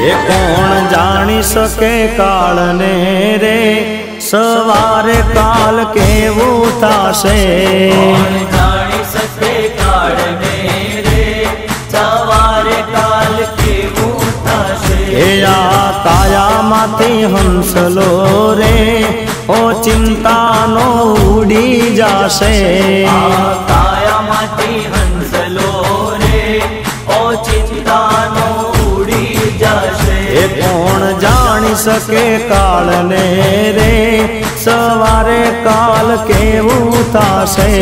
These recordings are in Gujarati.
એ કોણ જાણી શકે કાળને રે સવારે કાલ કેવું થાશે કોણ જાણી શકે કાળને રે સવારે કાલ કેવું થશે એ આ કાયામાંથી હંસલો રે ઓ ચિંતાનો ઉડી જાશે આ કાયામાંથી હંસલો રે ઓ ચિંતાનો ઉડી જશે એ કોણ જાણી શકે કાળને રે સવારે કાલ કેવું થાશે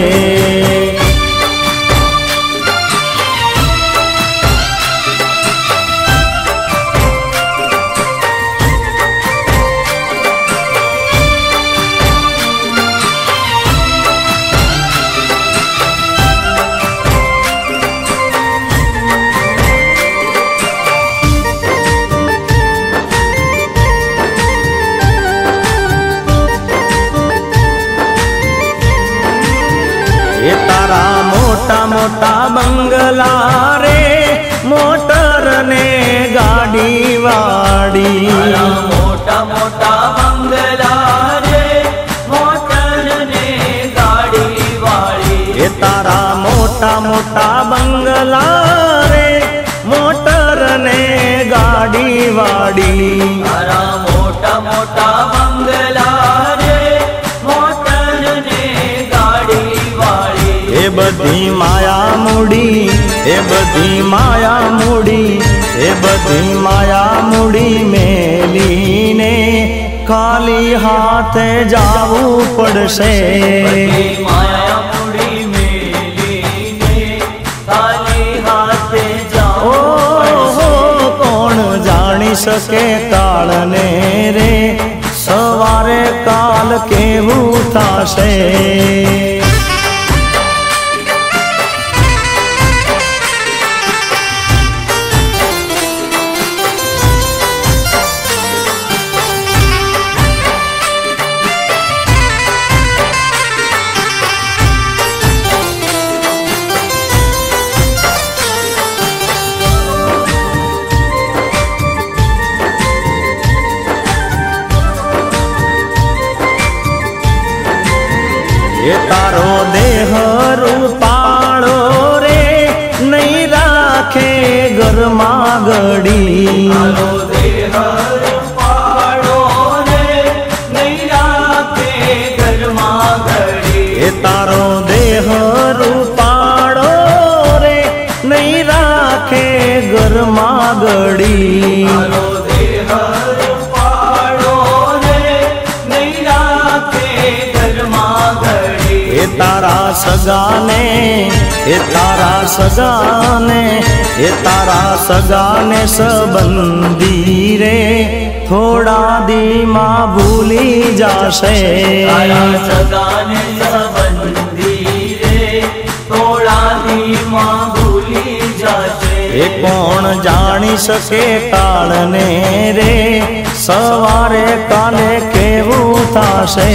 એ તારા મોટા મોટા બંગલા રે મોટર ને ગાડી વાડી તારા મોટા મોટા બંગલા રે મોટર ને ગાડી વાળી એ તારા મોટા મોટા બંગલા રે મોટર ને ગાડી વાડી તારા મોટા મોટા બંગલા રે મોટર ને ગાડી વાળી એ બધી માયા મૂડી એ બધી માયા મૂડી એ બધી માયા મૂડી મેલીને ખાલી હાથે જાવું પડશે બધી માયા મૂડી મેલીને ખાલી હાથે જાવું ઓહો કોણ જાણી શકે કાળને રે સવારે કાલ કેવું થાશે એ તારો દેહ રૂપાળો રે નહીં રાખે ઘરમાં ગડી તારો દેહ રૂપાળો રે નહીં રાખે ઘરમાં ઘડી એ તારો દેહ રૂપાળો રે નહીં રાખે ઘરમાં ગડી તારો દેહ રૂપાળો રે નહીં રાખે ઘરમાં ઘડી એ તારા સગાને એ તારા સગાને એ તારા સગાને સંબંધી રે થોડા દીમાં ભૂલી જાશે તારા સગાને સંબંધી રે થોડા દીમાં ભૂલી જશે એ કોણ જાણી શકે કાળને રે સવારે કાલે કેવું થાશે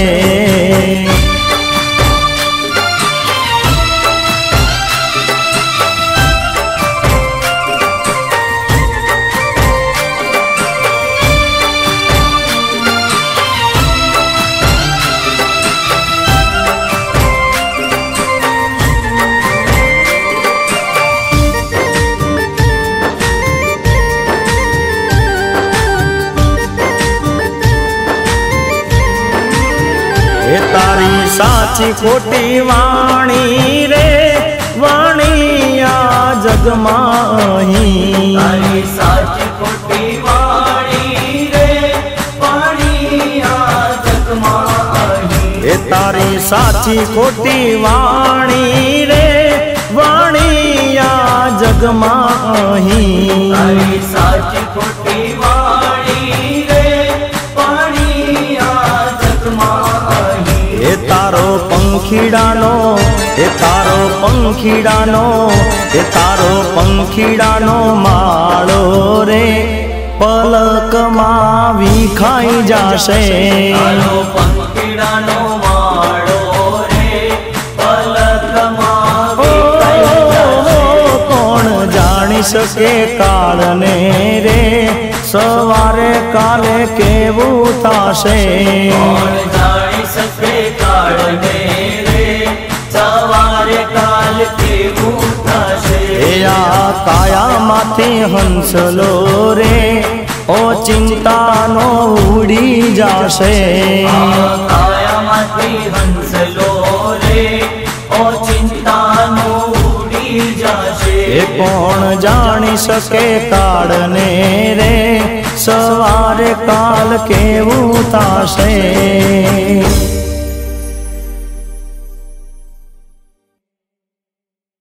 એ તારી સાચી ખોટી વાણી રે વાણી આ જગમાં અહીં તારી સાચી ખોટી વાણી રે વાણી આ જગમાં અહીં એ તારી સાચી ખોટી વાણી રે વાણી આ જગમાં અહીં તારી સાચી ખોટી વાણી રે વાણી આ જગમાં અહીં એ તારો પંખીડાનો એ તારો પંખીડાનો એ તારો પંખીડાનો માળો રે પલકમાં વિખાઈ જાશે તારો પંખીડાનો માળો રે પલકમાં વિખાઈ જશે. કોણ જાણી શકે કાળને રે સવારે કાલે કેવું થાશે કોણ જાણી શકે કાળને રે સવારે કાલ કેવું થશે એ આ કાયામાંથી હંસલો રે ઓ ચિંતાનો ઉડી જાશે આ કાયામાંથી હંસલો રે ઓ ચિંતાનો ઉડી જશે એ કોણ જાણી શકે કાળને રે સવારે કાલ કેવું થાશે